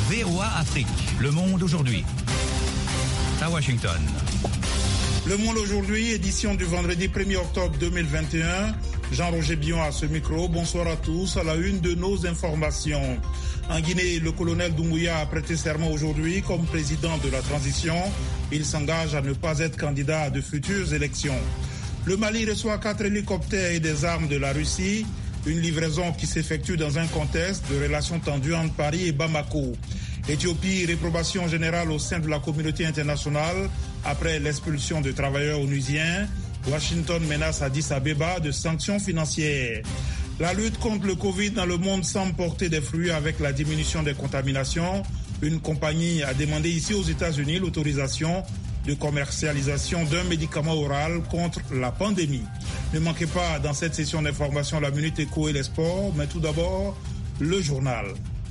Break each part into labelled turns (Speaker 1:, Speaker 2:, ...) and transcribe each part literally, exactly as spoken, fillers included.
Speaker 1: V O A Afrique, Le Monde aujourd'hui. À Washington.
Speaker 2: Le Monde aujourd'hui, édition du vendredi premier octobre deux mille vingt et un. Jean-Roger Bion à ce micro. Bonsoir à tous. À la une de nos informations. En Guinée, le colonel Doumbouya a prêté serment aujourd'hui comme président de la transition. Il s'engage à ne pas être candidat à de futures élections. Le Mali reçoit quatre hélicoptères et des armes de la Russie. Une livraison qui s'effectue dans un contexte de relations tendues entre Paris et Bamako. Éthiopie, réprobation générale au sein de la communauté internationale après l'expulsion de travailleurs onusiens. Washington menace Addis Abeba de sanctions financières. La lutte contre le Covid dans le monde semble porter des fruits avec la diminution des contaminations. Une compagnie a demandé ici aux États-Unis l'autorisation de commercialisation d'un médicament oral contre la pandémie. Ne manquez pas dans cette session d'information la Minute Éco et les sports, mais tout d'abord, le journal.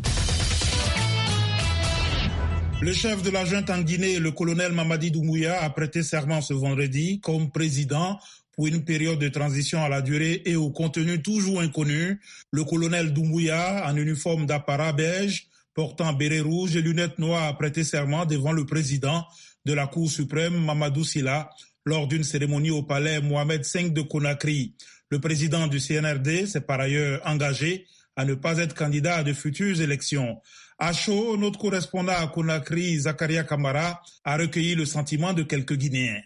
Speaker 2: Le chef de la junte en Guinée, le colonel Mamadi Doumbouya, a prêté serment ce vendredi comme président pour une période de transition à la durée et au contenu toujours inconnu. Le colonel Doumbouya, en uniforme d'apparat beige, portant béret rouge et lunettes noires, a prêté serment devant le président de la Cour suprême, Mamadou Sylla, lors d'une cérémonie au palais Mohamed cinq de Conakry. Le président du C N R D s'est par ailleurs engagé à ne pas être candidat à de futures élections. À chaud, notre correspondant à Conakry, Zakaria Kamara, a recueilli le sentiment de quelques Guinéens.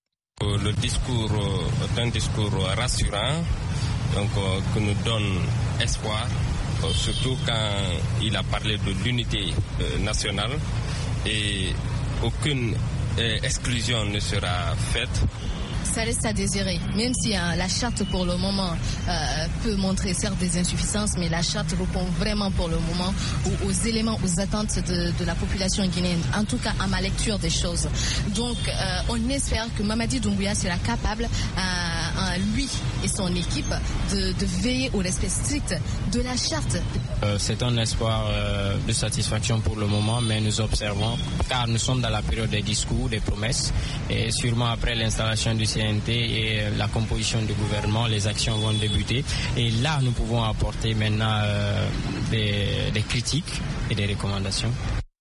Speaker 3: Le discours est un discours rassurant, donc qui nous donne espoir, surtout quand il a parlé de l'unité nationale et aucune exclusion ne sera faite.
Speaker 4: Ça reste à désirer, même si hein, la charte pour le moment euh, peut montrer certes des insuffisances, mais la charte répond vraiment pour le moment aux, aux éléments, aux attentes de, de la population guinéenne, en tout cas à ma lecture des choses. Donc euh, on espère que Mamadi Doumbouya sera capable, euh, lui et son équipe, de, de veiller au respect strict de la charte.
Speaker 5: Euh, c'est un espoir euh, de satisfaction pour le moment, mais nous observons, car nous sommes dans la période des discours, des promesses, et sûrement après l'installation du C N T et la composition du gouvernement, les actions vont débuter. Et là, nous pouvons apporter maintenant euh, des, des critiques et des recommandations.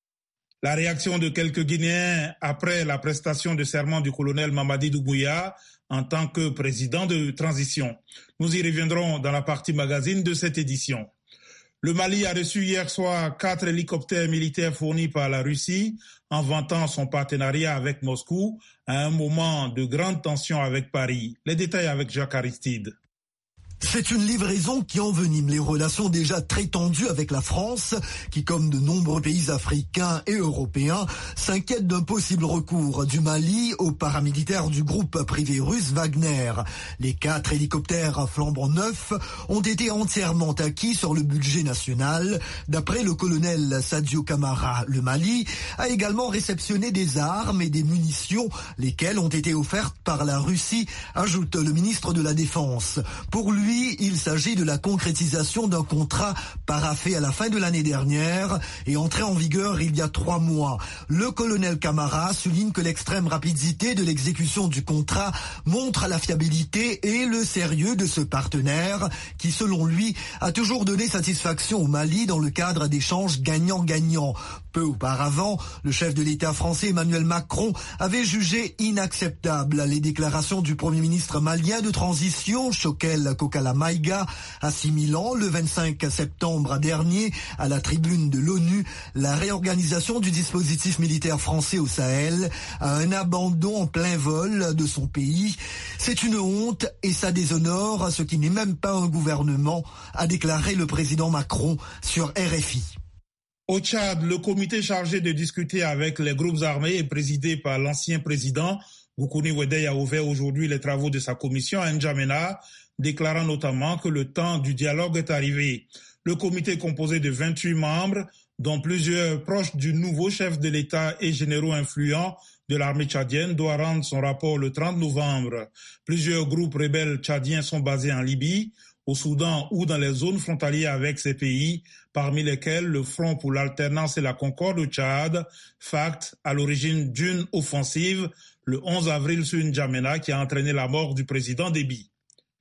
Speaker 2: La réaction de quelques Guinéens après la prestation de serment du colonel Mamadi Doumbouya en tant que président de transition. Nous y reviendrons dans la partie magazine de cette édition. Le Mali a reçu hier soir quatre hélicoptères militaires fournis par la Russie en vantant son partenariat avec Moscou à un moment de grande tension avec Paris. Les détails avec Jacques Aristide.
Speaker 6: C'est une livraison qui envenime les relations déjà très tendues avec la France, qui, comme de nombreux pays africains et européens, s'inquiète d'un possible recours du Mali aux paramilitaires du groupe privé russe Wagner. Les quatre hélicoptères flambant neufs ont été entièrement acquis sur le budget national. D'après le colonel Sadio Camara, le Mali a également réceptionné des armes et des munitions, lesquelles ont été offertes par la Russie, ajoute le ministre de la Défense. Pour lui, il s'agit de la concrétisation d'un contrat paraphé à la fin de l'année dernière et entré en vigueur il y a trois mois. Le colonel Camara souligne que l'extrême rapidité de l'exécution du contrat montre la fiabilité et le sérieux de ce partenaire qui, selon lui, a toujours donné satisfaction au Mali dans le cadre d'échanges gagnant-gagnant. Peu auparavant, le chef de l'État français Emmanuel Macron avait jugé inacceptable les déclarations du Premier ministre malien de transition, Choquel Kokala Maïga, assimilant le vingt-cinq septembre dernier à la tribune de l'ONU la réorganisation du dispositif militaire français au Sahel à un abandon en plein vol de son pays. C'est une honte et ça déshonore ce qui n'est même pas un gouvernement, a déclaré le président Macron sur R F I.
Speaker 2: Au Tchad, le comité chargé de discuter avec les groupes armés et présidé par l'ancien président Goukouni Ouédé a ouvert aujourd'hui les travaux de sa commission à N'Djamena, déclarant notamment que le temps du dialogue est arrivé. Le comité composé de vingt-huit membres, dont plusieurs proches du nouveau chef de l'État et généraux influents de l'armée tchadienne, doit rendre son rapport le trente novembre. Plusieurs groupes rebelles tchadiens sont basés en Libye, au Soudan ou dans les zones frontalières avec ces pays, parmi lesquels le Front pour l'alternance et la concorde au Tchad, FACT, à l'origine d'une offensive le onze avril sur N'Djamena qui a entraîné la mort du président Déby.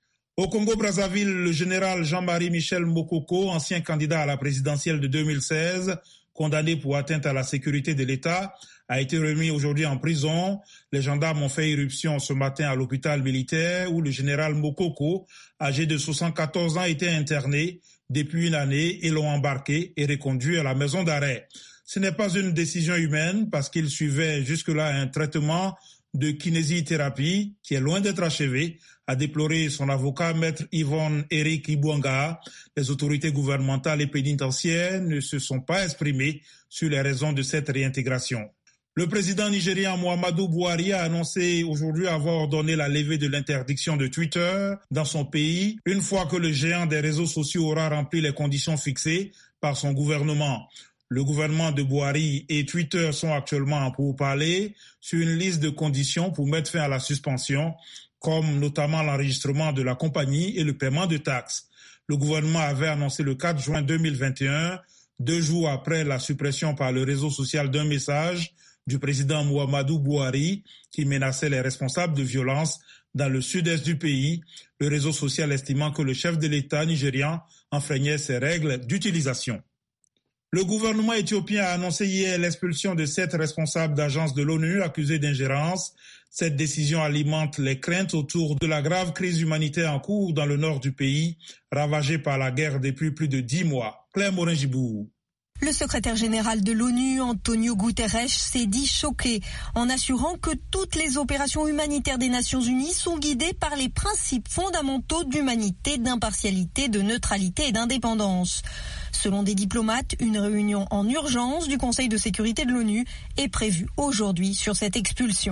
Speaker 2: Au Congo-Brazzaville, le général Jean-Marie Michel Mokoko, ancien candidat à la présidentielle de deux mille seize, condamné pour atteinte à la sécurité de l'État, a été remis aujourd'hui en prison. Les gendarmes ont fait irruption ce matin à l'hôpital militaire où le général Mokoko, âgé de soixante-quatorze ans, était interné depuis une année et l'ont embarqué et reconduit à la maison d'arrêt. Ce n'est pas une décision humaine parce qu'il suivait jusque-là un traitement de kinésithérapie qui est loin d'être achevé, a déploré son avocat, maître Yvonne Eric Ibwanga. Les autorités gouvernementales et pénitentiaires ne se sont pas exprimées sur les raisons de cette réintégration. Le président nigérien Muhammadu Buhari a annoncé aujourd'hui avoir ordonné la levée de l'interdiction de Twitter dans son pays, une fois que le géant des réseaux sociaux aura rempli les conditions fixées par son gouvernement. Le gouvernement de Buhari et Twitter sont actuellement en pourparlers sur une liste de conditions pour mettre fin à la suspension, comme notamment l'enregistrement de la compagnie et le paiement de taxes. Le gouvernement avait annoncé le quatre juin deux mille vingt et un, deux jours après la suppression par le réseau social d'un message du président Muhammadu Buhari qui menaçait les responsables de violences dans le sud-est du pays, le réseau social estimant que le chef de l'État nigérian enfreignait ses règles d'utilisation. Le gouvernement éthiopien a annoncé hier l'expulsion de sept responsables d'agences de l'ONU accusés d'ingérence. Cette décision alimente les craintes autour de la grave crise humanitaire en cours dans le nord du pays, ravagée par la guerre depuis plus de dix mois. Claire Morin-Gibourg.
Speaker 7: Le secrétaire général de l'ONU, Antonio Guterres, s'est dit choqué en assurant que toutes les opérations humanitaires des Nations Unies sont guidées par les principes fondamentaux d'humanité, d'impartialité, de neutralité et d'indépendance. Selon des diplomates, une réunion en urgence du Conseil de sécurité de l'ONU est prévue aujourd'hui sur cette expulsion.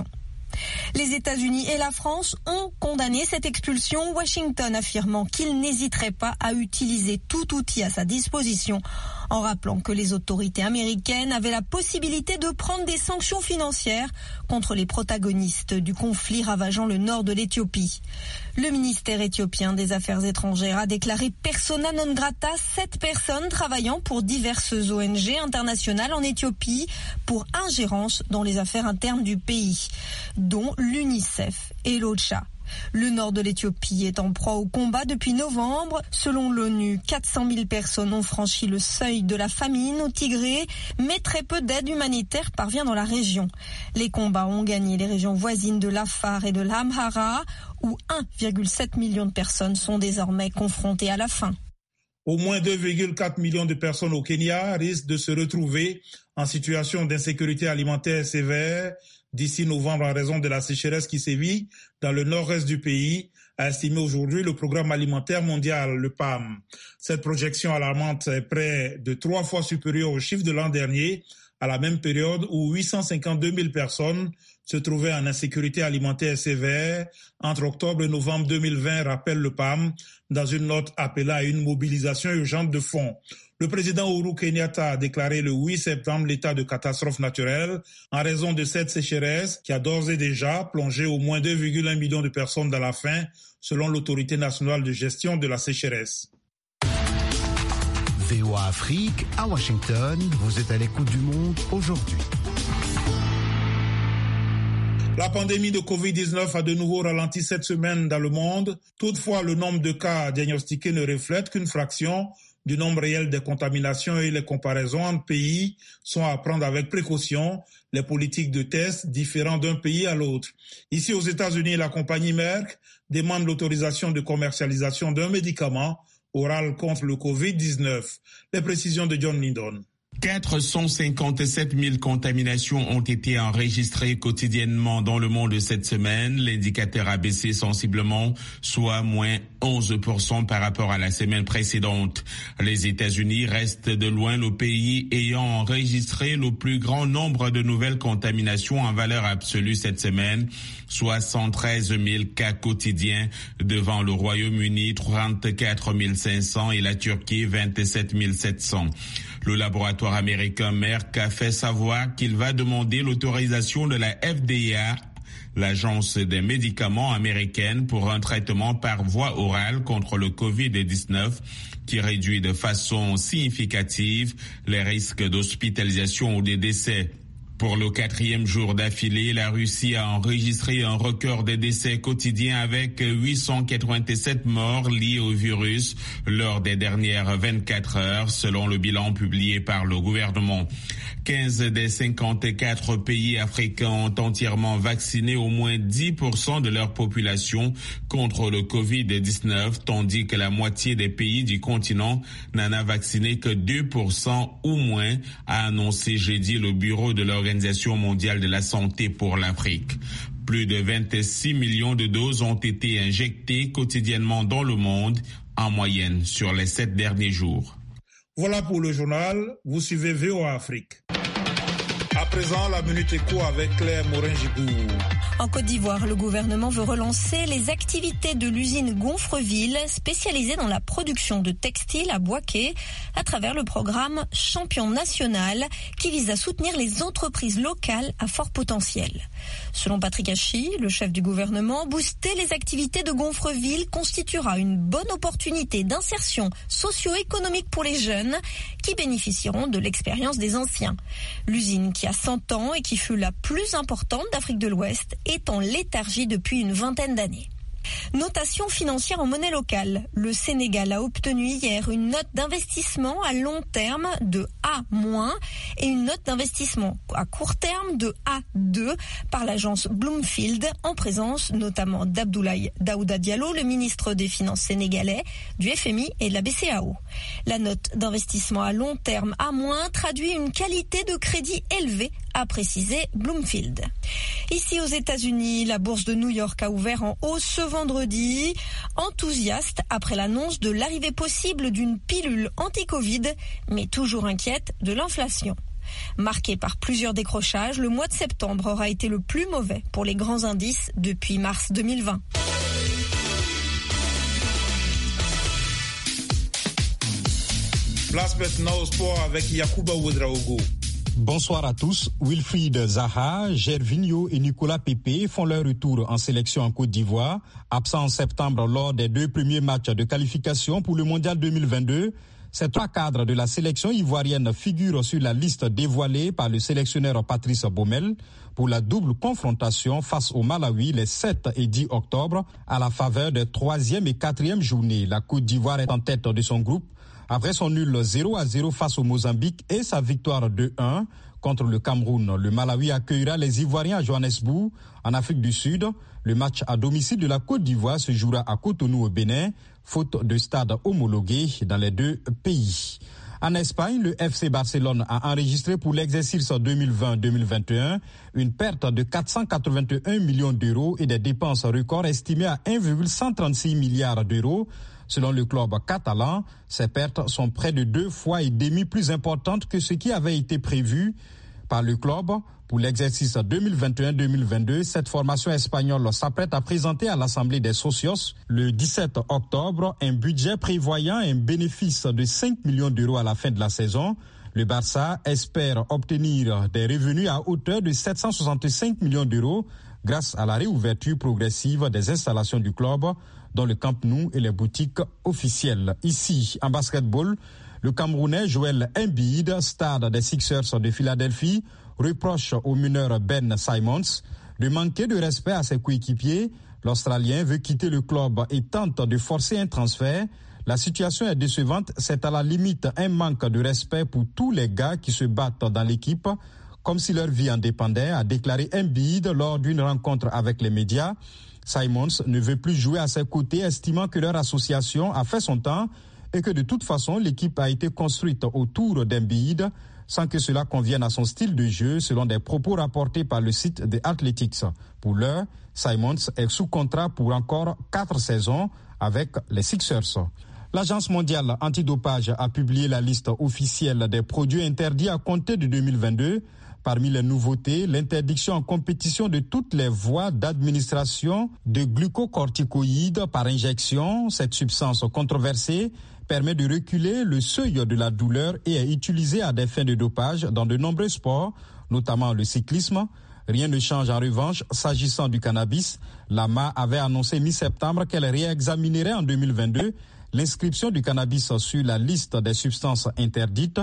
Speaker 7: Les États-Unis et la France ont condamné cette expulsion, Washington affirmant qu'il n'hésiterait pas à utiliser tout outil à sa disposition, en rappelant que les autorités américaines avaient la possibilité de prendre des sanctions financières contre les protagonistes du conflit ravageant le nord de l'Éthiopie. Le ministère éthiopien des Affaires étrangères a déclaré persona non grata sept personnes travaillant pour diverses O N G internationales en Éthiopie pour ingérence dans les affaires internes du pays, dont l'UNICEF et l'OCHA. Le nord de l'Éthiopie est en proie au combat depuis novembre. Selon l'ONU, quatre cent mille personnes ont franchi le seuil de la famine au Tigré, mais très peu d'aide humanitaire parvient dans la région. Les combats ont gagné les régions voisines de l'Afar et de l'Amhara, où un virgule sept million de personnes sont désormais confrontées à la faim.
Speaker 2: Au moins deux virgule quatre millions de personnes au Kenya risquent de se retrouver en situation d'insécurité alimentaire sévère d'ici novembre en raison de la sécheresse qui sévit dans le nord-est du pays, a estimé aujourd'hui le Programme alimentaire mondial, le P A M. Cette projection alarmante est près de trois fois supérieure au chiffre de l'an dernier, à la même période où huit cent cinquante-deux mille personnes se trouvaient en insécurité alimentaire sévère entre octobre et novembre deux mille vingt, rappelle le P A M, dans une note appelant à une mobilisation urgente de fonds. Le président Uhuru Kenyatta a déclaré le huit septembre l'état de catastrophe naturelle en raison de cette sécheresse qui a d'ores et déjà plongé au moins deux virgule un millions de personnes dans la faim, selon l'autorité nationale de gestion de la sécheresse.
Speaker 8: V O A Afrique, à Washington, vous êtes à l'écoute du monde aujourd'hui.
Speaker 2: La pandémie de covid dix-neuf a de nouveau ralenti cette semaine dans le monde. Toutefois, le nombre de cas diagnostiqués ne reflète qu'une fraction du nombre réel des contaminations et les comparaisons entre pays sont à prendre avec précaution, les politiques de tests différant d'un pays à l'autre. Ici aux États-Unis, la compagnie Merck demande l'autorisation de commercialisation d'un médicament oral contre le covid dix-neuf. Les précisions de John Lindon.
Speaker 9: quatre cent cinquante-sept mille contaminations ont été enregistrées quotidiennement dans le monde cette semaine. L'indicateur a baissé sensiblement, soit moins onze pour cent par rapport à la semaine précédente. Les États-Unis restent de loin le pays ayant enregistré le plus grand nombre de nouvelles contaminations en valeur absolue cette semaine, soit cent treize mille cas quotidiens, devant le Royaume-Uni trente-quatre mille cinq cents et la Turquie vingt-sept mille sept cents. Le laboratoire américain Merck a fait savoir qu'il va demander l'autorisation de la F D A, l'agence des médicaments américaine, pour un traitement par voie orale contre le covid dix-neuf qui réduit de façon significative les risques d'hospitalisation ou de décès. Pour le quatrième jour d'affilée, la Russie a enregistré un record de décès quotidiens avec huit cent quatre-vingt-sept morts liés au virus lors des dernières vingt-quatre heures, selon le bilan publié par le gouvernement. quinze des cinquante-quatre pays africains ont entièrement vacciné au moins dix pour cent de leur population contre le covid dix-neuf, tandis que la moitié des pays du continent n'en a vacciné que deux pour cent ou moins, a annoncé jeudi le bureau de l'Organisation mondiale de la santé pour l'Afrique. Plus de vingt-six millions de doses ont été injectées quotidiennement dans le monde, en moyenne sur les sept derniers jours.
Speaker 2: Voilà pour le journal. Vous suivez V O A Afrique. À présent, la Minute Éco avec Claire Morin-Gibou.
Speaker 7: En Côte d'Ivoire, le gouvernement veut relancer les activités de l'usine Gonfreville, spécialisée dans la production de textiles à Bouaké, à travers le programme Champion National, qui vise à soutenir les entreprises locales à fort potentiel. Selon Patrick Hachi, le chef du gouvernement, booster les activités de Gonfreville constituera une bonne opportunité d'insertion socio-économique pour les jeunes qui bénéficieront de l'expérience des anciens. L'usine qui a cent ans et qui fut la plus importante d'Afrique de l'Ouest est en léthargie depuis une vingtaine d'années. Notation financière en monnaie locale. Le Sénégal a obtenu hier une note d'investissement à long terme de A- et une note d'investissement à court terme de A deux par l'agence Bloomfield, en présence notamment d'Abdoulaye Daouda Diallo, le ministre des Finances sénégalais, du F M I et de la B C A O. La note d'investissement à long terme A- traduit une qualité de crédit élevée, a précisé Bloomfield. Ici aux États-Unis, la bourse de New York a ouvert en hausse ce vendredi, enthousiaste après l'annonce de l'arrivée possible d'une pilule anti-Covid, mais toujours inquiète de l'inflation. Marqué par plusieurs décrochages, le mois de septembre aura été le plus mauvais pour les grands indices depuis mars deux mille vingt.
Speaker 2: Place maintenant au sport avec Yacouba Ouedraogo.
Speaker 10: Bonsoir à tous. Wilfried Zaha, Gervinho et Nicolas Pepe font leur retour en sélection en Côte d'Ivoire. Absents en septembre lors des deux premiers matchs de qualification pour le Mondial deux mille vingt-deux, ces trois cadres de la sélection ivoirienne figurent sur la liste dévoilée par le sélectionneur Patrice Baumel pour la double confrontation face au Malawi les sept et dix octobre à la faveur des troisième et quatrième journées. La Côte d'Ivoire est en tête de son groupe après son nul zéro à zéro face au Mozambique et sa victoire deux un contre le Cameroun. Le Malawi accueillera les Ivoiriens à Johannesburg, en Afrique du Sud. Le match à domicile de la Côte d'Ivoire se jouera à Cotonou au Bénin, faute de stade homologué dans les deux pays. En Espagne, le F C Barcelone a enregistré pour l'exercice deux mille vingt deux mille vingt et un une perte de quatre cent quatre-vingt-un millions d'euros et des dépenses records estimées à un virgule cent trente-six milliards d'euros. Selon le club catalan, ces pertes sont près de deux fois et demi plus importantes que ce qui avait été prévu par le club pour l'exercice deux mille vingt et un deux mille vingt-deux. Cette formation espagnole s'apprête à présenter à l'Assemblée des Socios le dix-sept octobre un budget prévoyant un bénéfice de cinq millions d'euros à la fin de la saison. Le Barça espère obtenir des revenus à hauteur de sept cent soixante-cinq millions d'euros grâce à la réouverture progressive des installations du club dans le Camp Nou et les boutiques officielles. Ici, en basketball, le Camerounais Joel Embiid, star des Sixers de Philadelphie, reproche au meneur Ben Simmons de manquer de respect à ses coéquipiers. L'Australien veut quitter le club et tente de forcer un transfert. La situation est décevante, c'est à la limite un manque de respect pour tous les gars qui se battent dans l'équipe, comme si leur vie en dépendait, a déclaré Embiid lors d'une rencontre avec les médias. Simmons ne veut plus jouer à ses côtés, estimant que leur association a fait son temps et que de toute façon, l'équipe a été construite autour d'Embiid sans que cela convienne à son style de jeu, selon des propos rapportés par le site The Athletics. Pour l'heure, Simmons est sous contrat pour encore quatre saisons avec les Sixers. L'Agence mondiale antidopage a publié la liste officielle des produits interdits à compter de deux mille vingt-deux. Parmi les nouveautés, l'interdiction en compétition de toutes les voies d'administration de glucocorticoïdes par injection. Cette substance controversée permet de reculer le seuil de la douleur et est utilisée à des fins de dopage dans de nombreux sports, notamment le cyclisme. Rien ne change en revanche s'agissant du cannabis. L'A M A avait annoncé mi-septembre qu'elle réexaminerait en deux mille vingt-deux l'inscription du cannabis sur la liste des substances interdites.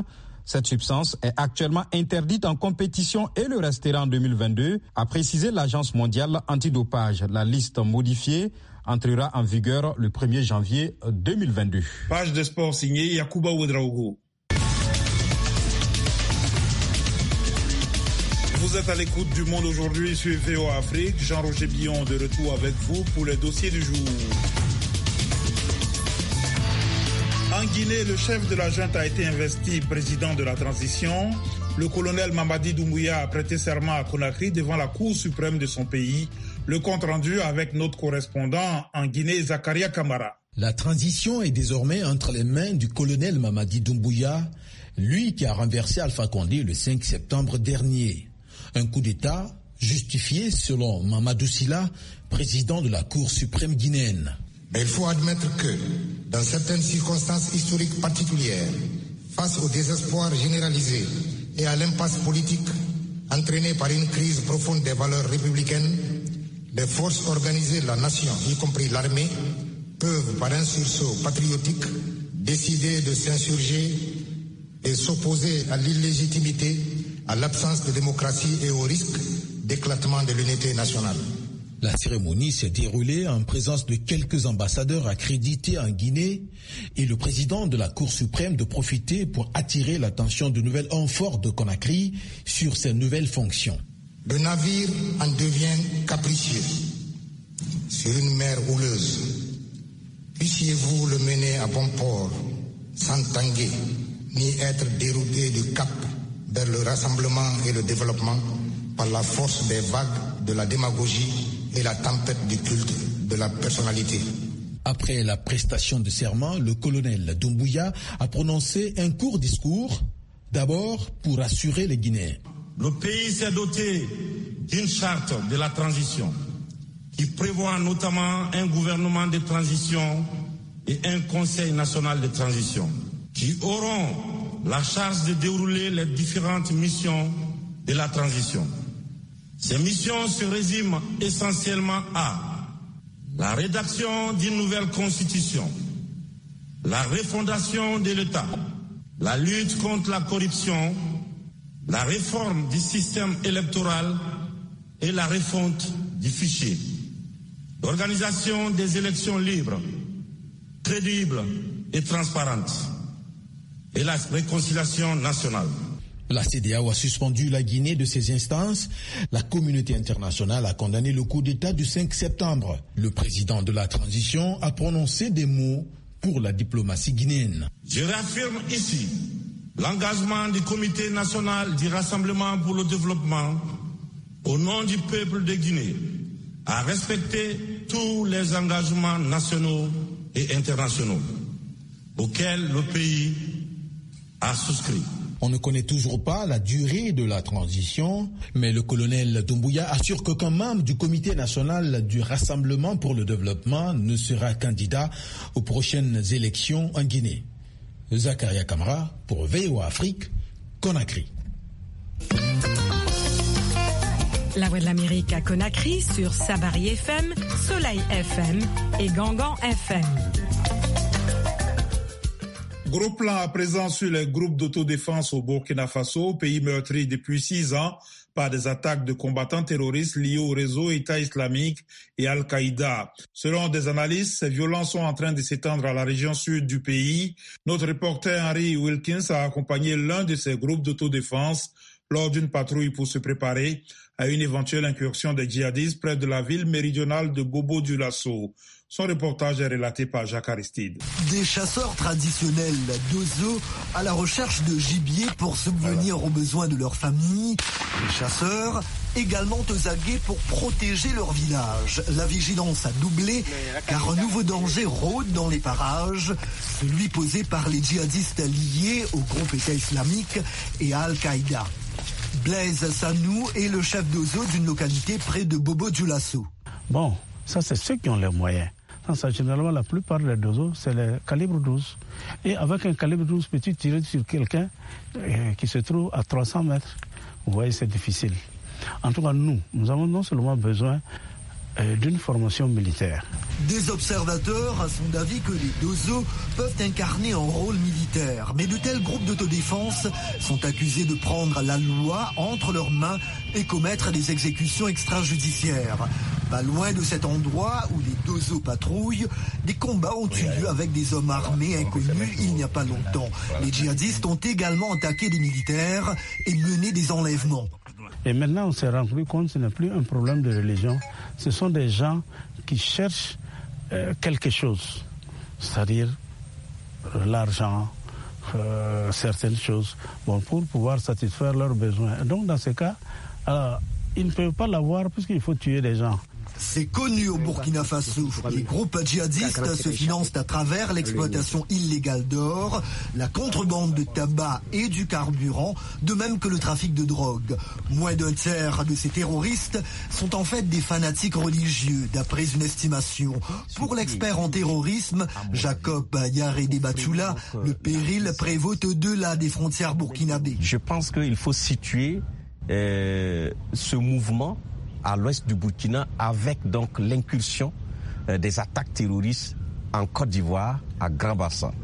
Speaker 10: Cette substance est actuellement interdite en compétition et le restera en deux mille vingt-deux, a précisé l'Agence mondiale antidopage. La liste modifiée entrera en vigueur le premier janvier deux mille vingt-deux.
Speaker 2: Page de sport signée Yacouba Ouedraogo. Vous êtes à l'écoute du Monde aujourd'hui sur V O A Afrique. Jean-Roger Billon de retour avec vous pour les dossiers du jour. En Guinée, le chef de la junte a été investi président de la transition. Le colonel Mamadi Doumbouya a prêté serment à Conakry devant la Cour suprême de son pays. Le compte rendu avec notre correspondant en Guinée, Zakaria Kamara.
Speaker 11: La transition est désormais entre les mains du colonel Mamadi Doumbouya, lui qui a renversé Alpha Condé le cinq septembre dernier. Un coup d'État justifié selon Mamadou Sylla, président de la Cour suprême guinéenne.
Speaker 12: Mais il faut admettre que, dans certaines circonstances historiques particulières, face au désespoir généralisé et à l'impasse politique entraînée par une crise profonde des valeurs républicaines, les forces organisées de la nation, y compris l'armée, peuvent, par un sursaut patriotique, décider de s'insurger et s'opposer à l'illégitimité, à l'absence de démocratie et au risque d'éclatement de l'unité nationale.
Speaker 11: La cérémonie s'est déroulée en présence de quelques ambassadeurs accrédités en Guinée et le président de la Cour suprême de profiter pour attirer l'attention du nouvel homme fort de Conakry sur ses nouvelles fonctions.
Speaker 12: Le navire en devient capricieux sur une mer houleuse. Puissiez-vous le mener à bon port sans tanguer ni être dérouté du cap vers le rassemblement et le développement par la force des vagues de la démagogie et la tempête du culte de la personnalité.
Speaker 11: Après la prestation de serment, le colonel Doumbouya a prononcé un court discours, d'abord pour rassurer les Guinéens.
Speaker 13: Le pays s'est doté d'une charte de la transition qui prévoit notamment un gouvernement de transition et un conseil national de transition qui auront la charge de dérouler les différentes missions de la transition. Ces missions se résument essentiellement à la rédaction d'une nouvelle constitution, la refondation de l'État, la lutte contre la corruption, la réforme du système électoral et la refonte du fichier, l'organisation des élections libres, crédibles et transparentes, et la réconciliation nationale.
Speaker 11: La C D A O a suspendu la Guinée de ses instances. La communauté internationale a condamné le coup d'État du cinq septembre. Le président de la transition a prononcé des mots pour la diplomatie guinéenne.
Speaker 13: Je réaffirme ici l'engagement du Comité national du Rassemblement pour le développement au nom du peuple de Guinée à respecter tous les engagements nationaux et internationaux auxquels le pays a souscrit.
Speaker 11: On ne connaît toujours pas la durée de la transition, mais le colonel Doumbouya assure qu'aucun membre du Comité national du Rassemblement pour le développement ne sera candidat aux prochaines élections en Guinée. Zakaria Kamara pour V O A Afrique, Conakry.
Speaker 14: La Voix de l'Amérique à Conakry sur Sabari F M, Soleil F M et Gangan F M.
Speaker 2: Gros plan à présent sur les groupes d'autodéfense au Burkina Faso, pays meurtri depuis six ans par des attaques de combattants terroristes liés au réseau État islamique et Al-Qaïda. Selon des analystes, ces violences sont en train de s'étendre à la région sud du pays. Notre reporter Henry Wilkins a accompagné l'un de ces groupes d'autodéfense lors d'une patrouille pour se préparer à une éventuelle incursion des djihadistes près de la ville méridionale de Bobo-Dioulasso. Son reportage est relaté par Jacques Aristide.
Speaker 6: Des chasseurs traditionnels d'Ozo à la recherche de gibier pour subvenir aux besoins de leur famille. Les chasseurs également aux aguets pour protéger leur village. La vigilance a doublé car un nouveau danger rôde dans les parages, celui posé par les djihadistes liés au groupe État islamique et à Al-Qaïda. Blaise Sanou est le chef d'Ozo d'une localité près de Bobo-Dioulasso.
Speaker 15: Bon, ça c'est ceux qui ont les moyens. Ça, généralement, la plupart des dozos, c'est le calibre douze. Et avec un calibre douze, peux-tu tirer sur quelqu'un euh, qui se trouve à trois cents mètres? Vous voyez, c'est difficile. En tout cas, nous, nous avons non seulement besoin euh, d'une formation militaire.
Speaker 6: Des observateurs sont d'avis que les Dozo peuvent incarner un rôle militaire. Mais de tels groupes d'autodéfense sont accusés de prendre la loi entre leurs mains et commettre des exécutions extrajudiciaires. Pas loin de cet endroit où les Dozo patrouillent, des combats ont eu lieu avec des hommes armés inconnus il n'y a pas longtemps. Les djihadistes ont également attaqué des militaires et mené des enlèvements.
Speaker 15: Et maintenant, on s'est rendu compte que ce n'est plus un problème de religion. Ce sont des gens qui cherchent euh, quelque chose, c'est-à-dire euh, l'argent, euh, certaines choses, bon, pour pouvoir satisfaire leurs besoins. Et donc, dans ce cas, euh, ils ne peuvent pas l'avoir puisqu'il faut tuer des gens.
Speaker 6: C'est connu au Burkina Faso. Les groupes djihadistes se financent à travers l'exploitation illégale d'or, la contrebande de tabac et du carburant, de même que le trafic de drogue. Moins d'un tiers de ces terroristes sont en fait des fanatiques religieux, d'après une estimation. Pour l'expert en terrorisme, Jacob Yaredé Batula, le péril prévaut au-delà des frontières burkinabées.
Speaker 16: Je pense qu'il faut situer euh, ce mouvement à l'ouest du Burkina avec donc l'incursion euh, des attaques terroristes en Côte d'Ivoire, à Grand-Bassam.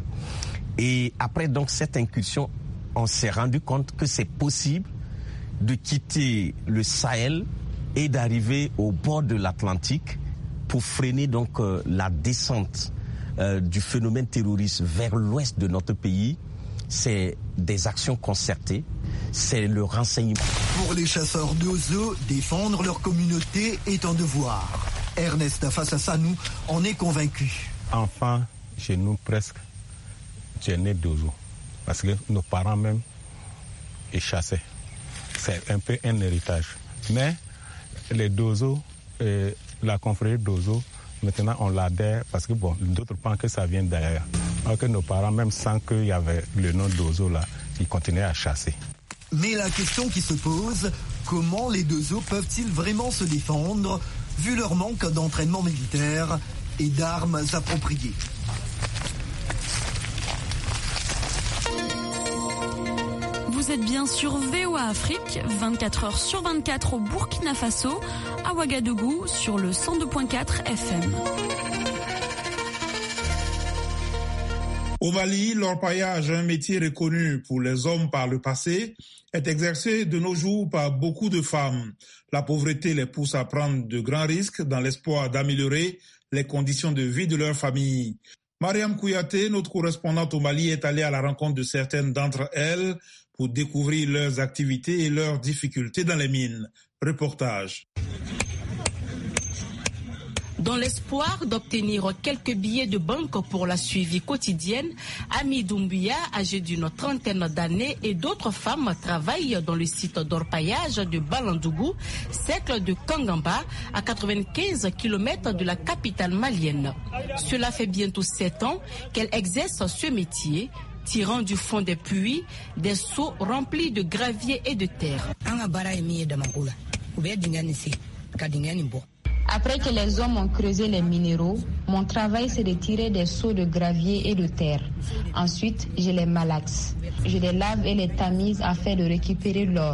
Speaker 16: Et après donc cette incursion, on s'est rendu compte que c'est possible de quitter le Sahel et d'arriver au bord de l'Atlantique pour freiner donc euh, la descente euh, du phénomène terroriste vers l'ouest de notre pays. C'est des actions concertées, c'est le renseignement.
Speaker 6: Pour les chasseurs d'oiseaux, défendre leur communauté est un devoir. Ernest Fassasanou en est convaincu.
Speaker 17: Enfant, chez nous presque, tu es né d'oiseaux. Parce que nos parents même, ils chassaient. C'est un peu un héritage. Mais les dozo, euh, la confrérie d'oiseaux, maintenant on l'adhère parce que bon, d'autres pensent que ça vient d'ailleurs. Alors que nos parents, même sans qu'il y avait le nom d'oiseau là, ils continuaient à chasser.
Speaker 6: Mais la question qui se pose, comment les Dozo peuvent-ils vraiment se défendre, vu leur manque d'entraînement militaire et d'armes appropriées?
Speaker 18: Vous êtes bien sur V O A Afrique, vingt-quatre heures sur vingt-quatre au Burkina Faso, à Ouagadougou sur le cent deux virgule quatre F M.
Speaker 2: Au Mali, l'orpaillage, un métier reconnu pour les hommes par le passé, est exercé de nos jours par beaucoup de femmes. La pauvreté les pousse à prendre de grands risques dans l'espoir d'améliorer les conditions de vie de leur famille. Mariam Kouyaté, notre correspondante au Mali, est allée à la rencontre de certaines d'entre elles pour découvrir leurs activités et leurs difficultés dans les mines. Reportage.
Speaker 19: Dans l'espoir d'obtenir quelques billets de banque pour la suivi quotidienne, Ami Doumbouya, âgée d'une trentaine d'années, et d'autres femmes travaillent dans le site d'orpaillage de Balandougou, cercle de Kangamba, à quatre-vingt-quinze kilomètres de la capitale malienne. Cela fait bientôt sept ans qu'elle exerce ce métier, tirant du fond des puits des seaux remplis de gravier et de terre.
Speaker 20: Après que les hommes ont creusé les minéraux, mon travail c'est de tirer des seaux de gravier et de terre. Ensuite, je les malaxe. Je les lave et les tamise afin de récupérer l'or.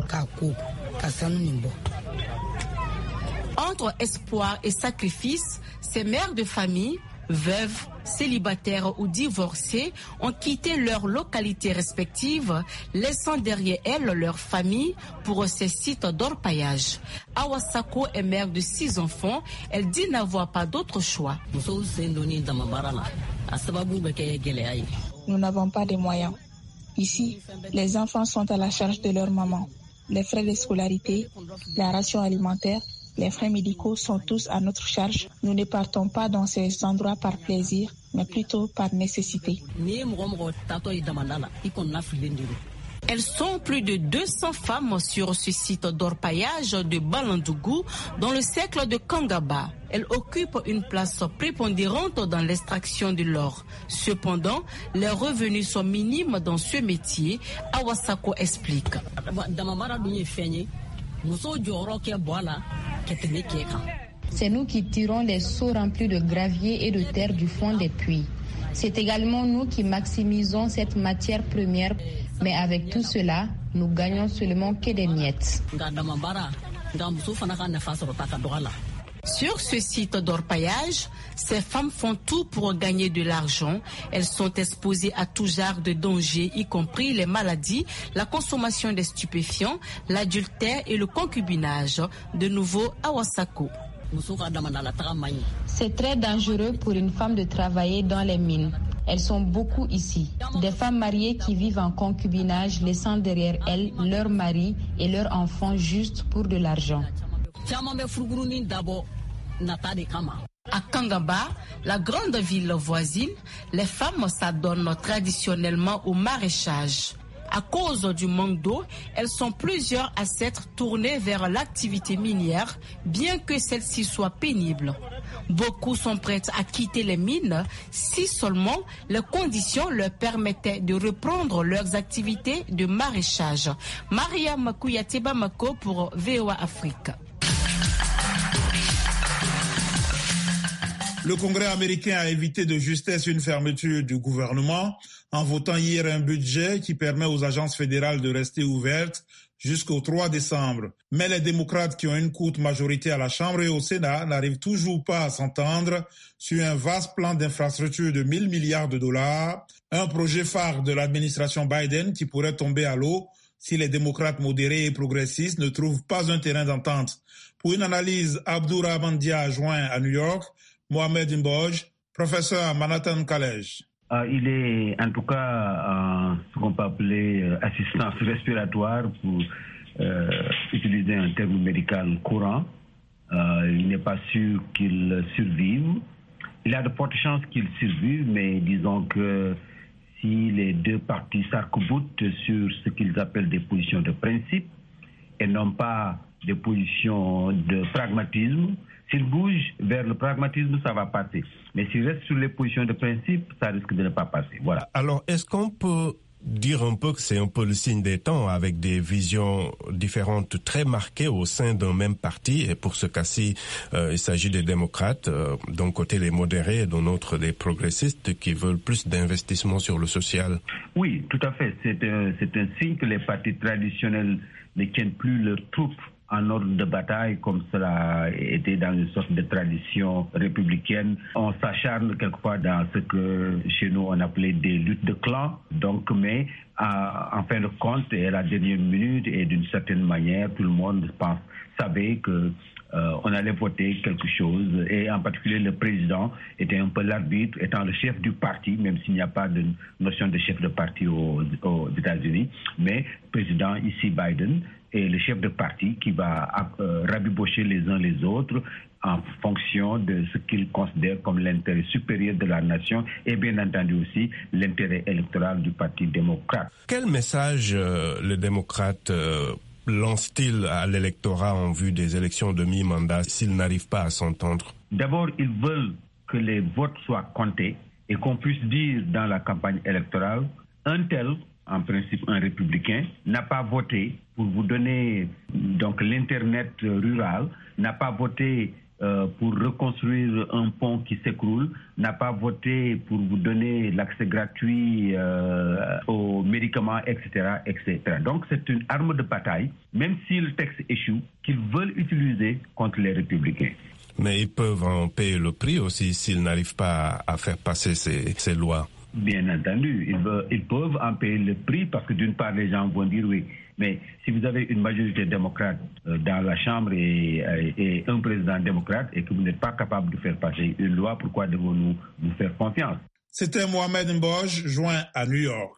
Speaker 19: Entre espoir et sacrifice, ces mères de famille, veuves, célibataires ou divorcées, ont quitté leurs localités respectives, laissant derrière elles leur famille pour ces sites d'orpaillage. Awasako est mère de six enfants. Elle dit n'avoir pas d'autre choix.
Speaker 21: Nous n'avons pas de moyens. Ici, les enfants sont à la charge de leur maman. Les frais de scolarité, la ration alimentaire, les frais médicaux sont tous à notre charge. Nous ne partons pas dans ces endroits par plaisir, mais plutôt par nécessité.
Speaker 19: Elles sont plus de deux cents femmes sur ce site d'orpaillage de Balandougou, dans le cercle de Kangaba. Elles occupent une place prépondérante dans l'extraction de l'or. Cependant, les revenus sont minimes dans ce métier. Awasako explique.
Speaker 20: C'est nous qui tirons les seaux remplis de gravier et de terre du fond des puits. C'est également nous qui maximisons cette matière première, mais avec tout cela, nous gagnons seulement que des miettes.
Speaker 19: Sur ce site d'orpaillage, ces femmes font tout pour gagner de l'argent. Elles sont exposées à tout genre de dangers, y compris les maladies, la consommation des stupéfiants, l'adultère et le concubinage. De nouveau à Ouassako.
Speaker 20: C'est très dangereux pour une femme de travailler dans les mines. Elles sont beaucoup ici. Des femmes mariées qui vivent en concubinage, laissant derrière elles leur mari et leurs enfants juste pour de l'argent.
Speaker 19: À Kangaba, la grande ville voisine, les femmes s'adonnent traditionnellement au maraîchage. À cause du manque d'eau, elles sont plusieurs à s'être tournées vers l'activité minière, bien que celle-ci soit pénible. Beaucoup sont prêtes à quitter les mines si seulement les conditions leur permettaient de reprendre leurs activités de maraîchage. Maria Makouyaté Bamako pour V O A Afrique.
Speaker 2: Le Congrès américain a évité de justesse une fermeture du gouvernement en votant hier un budget qui permet aux agences fédérales de rester ouvertes jusqu'au trois décembre. Mais les démocrates qui ont une courte majorité à la Chambre et au Sénat n'arrivent toujours pas à s'entendre sur un vaste plan d'infrastructure de mille milliards de dollars, un projet phare de l'administration Biden qui pourrait tomber à l'eau si les démocrates modérés et progressistes ne trouvent pas un terrain d'entente. Pour une analyse, Abdourahmane Dia joint à New York, Mohamed Mboj, professeur à Manhattan College.
Speaker 1: Euh, il est en tout cas euh, ce qu'on peut appeler euh, assistance respiratoire pour euh, utiliser un terme médical courant. Euh, il n'est pas sûr qu'il survive. Il y a de fortes chances qu'il survive, mais disons que si les deux parties s'arc-boutent sur ce qu'ils appellent des positions de principe et non pas des positions de pragmatisme, s'il bouge vers le pragmatisme, ça va passer. Mais s'il reste sur les positions de principe, ça risque de ne pas passer. Voilà.
Speaker 22: Alors, est-ce qu'on peut dire un peu que c'est un peu le signe des temps, avec des visions différentes très marquées au sein d'un même parti? Et pour ce cas-ci, euh, il s'agit des démocrates, euh, d'un côté les modérés et d'un autre des progressistes qui veulent plus d'investissement sur le social.
Speaker 1: Oui, tout à fait. C'est un, c'est un signe que les partis traditionnels ne tiennent plus leurs troupes en ordre de bataille, comme cela était dans une sorte de tradition républicaine. On s'acharne quelquefois dans ce que chez nous on appelait des luttes de clans. Donc, mais à, en fin de compte, à la dernière minute et d'une certaine manière, tout le monde pense, savait que euh, on allait voter quelque chose. Et en particulier, le président était un peu l'arbitre, étant le chef du parti, même s'il n'y a pas de notion de chef de parti aux, aux États-Unis. Mais président ici Biden et le chef de parti qui va euh, rabibocher les uns les autres en fonction de ce qu'ils considèrent comme l'intérêt supérieur de la nation et bien entendu aussi l'intérêt électoral du Parti démocrate.
Speaker 22: Quel message euh, le démocrate euh, lance-t-il à l'électorat en vue des élections de mi-mandat s'ils n'arrivent pas à s'entendre?
Speaker 1: D'abord, ils veulent que les votes soient comptés et qu'on puisse dire dans la campagne électorale, un tel, en principe un républicain, n'a pas voté pour vous donner donc l'Internet rural, n'a pas voté euh, pour reconstruire un pont qui s'écroule, n'a pas voté pour vous donner l'accès gratuit euh, aux médicaments, et cetera, et cetera. Donc c'est une arme de bataille, même si le texte échoue, qu'ils veulent utiliser contre les républicains.
Speaker 22: Mais ils peuvent en payer le prix aussi s'ils n'arrivent pas à faire passer ces, ces lois.
Speaker 1: Bien entendu, ils, veulent, ils peuvent en payer le prix parce que d'une part, les gens vont dire oui. Mais si vous avez une majorité démocrate euh, dans la Chambre et, et, et un président démocrate et que vous n'êtes pas capable de faire passer une loi, pourquoi devons-nous vous faire confiance?
Speaker 2: C'était Mohamed Mboj, joint à New York.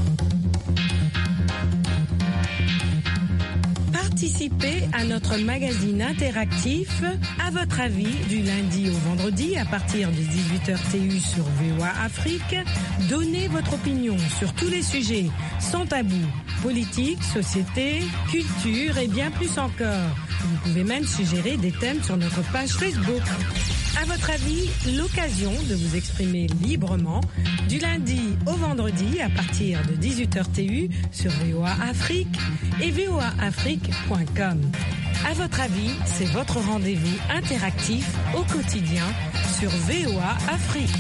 Speaker 14: Participez à notre magazine interactif À votre avis du lundi au vendredi à partir des dix-huit heures T U sur V O A Afrique. Donnez votre opinion sur tous les sujets sans tabou. Politique, société, culture et bien plus encore. Vous pouvez même suggérer des thèmes sur notre page Facebook. À votre avis, l'occasion de vous exprimer librement du lundi au vendredi à partir de dix-huit heures T U sur V O A Afrique et V O A Afrique point com. À votre avis, c'est votre rendez-vous interactif au quotidien sur V O A Afrique.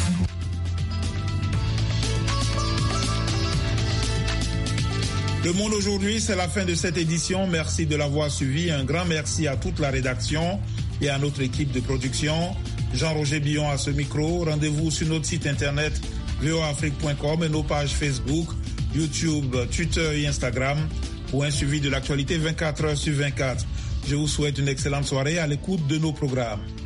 Speaker 2: Le Monde aujourd'hui, c'est la fin de cette édition. Merci de l'avoir suivi. Un grand merci à toute la rédaction et à notre équipe de production. Jean-Roger Billon à ce micro. Rendez-vous sur notre site internet v o a afrique point com et nos pages Facebook, YouTube, Twitter et Instagram pour un suivi de l'actualité vingt-quatre heures sur vingt-quatre. Je vous souhaite une excellente soirée à l'écoute de nos programmes.